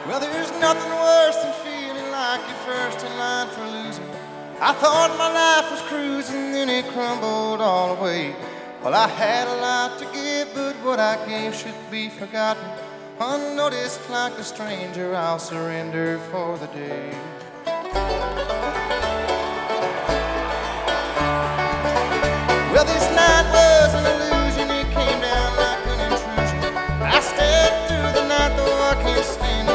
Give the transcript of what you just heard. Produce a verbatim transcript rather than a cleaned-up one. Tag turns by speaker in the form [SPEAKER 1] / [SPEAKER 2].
[SPEAKER 1] Well, there's nothing worse than feeling like you're first in line for losing. I thought my life was cruising, then it crumbled all away. Well, I had a lot to give, but what I gave should be forgotten. Unnoticed like a stranger, I'll surrender for the day.